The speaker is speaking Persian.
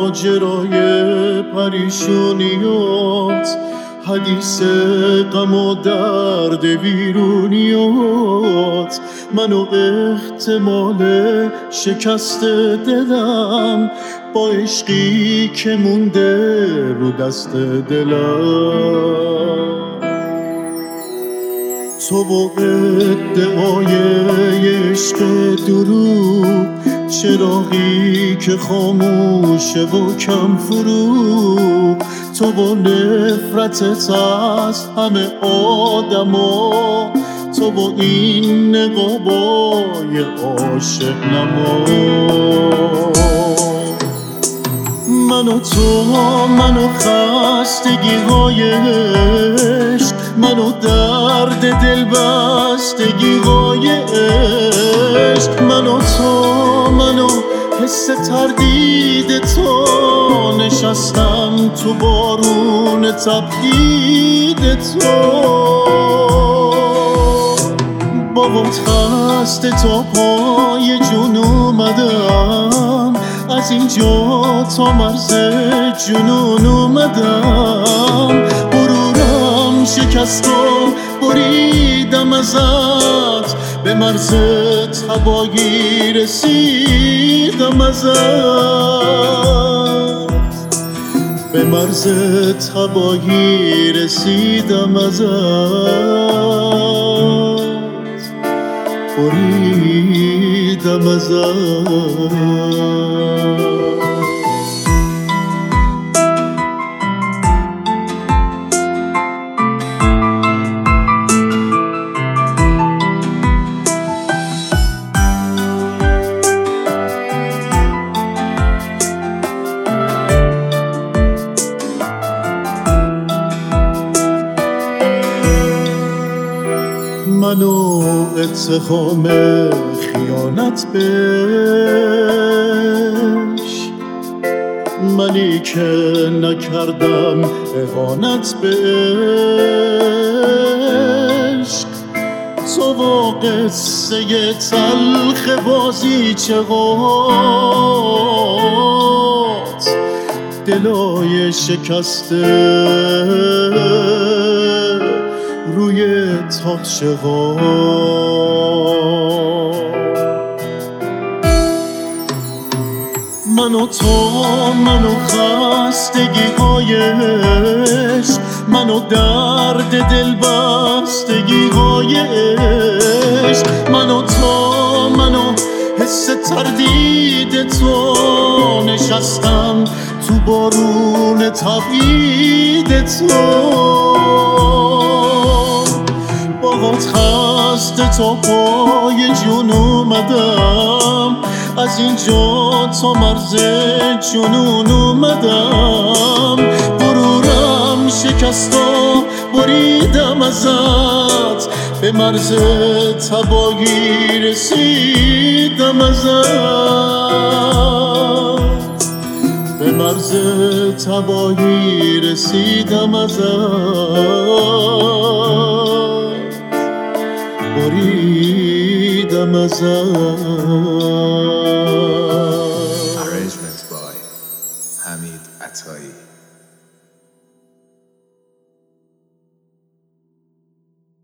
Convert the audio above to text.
ماجرای پریشونیات، حدیث غم و درد ویرونیات، من و احتمال شکست دلم با عشقی که مونده رو دست دلم. تو و ادعای عشق دروغ، چراغی که خاموشه و کم فروغ، تو و نفرتت از همه آدما، تو و این نقابای عاشق نما. من و تو، من و خستگی های عشق، من و درد دل بستگی های عشق، من و تو، من و حس تردید تو، نشستم تو بارون تبعید تو. بابات خسته تا پای جون اومدم، از اینجا تا مرز جنون اومدم. غرورم شکست و بریدم ازت، به مرز تباهی رسیدم ازت، به مرز تباهی رسیدم ازت، بریدم ازت. من و اتهام خیانت بهش، منی که نکردم اهانت بهش. تو و قصه تلخ بازی چهات، دلای شکسته روی تاقچه ها. من و تو، من و خستگی های عشق، من و درد دل بستگی های عشق، من و تو، من و حس تردید تو، نشستم تو بارون تبعید تو. باهات خسته تا پای جون اومدم، از اینجا تا مرز جنون اومدم. غرورم شکست و بریدم ازت، به مرز تباهی رسیدم ازت، به مرز تباهی رسیدم ازت، بریدم ازت. Arrangement by Hamid Atai.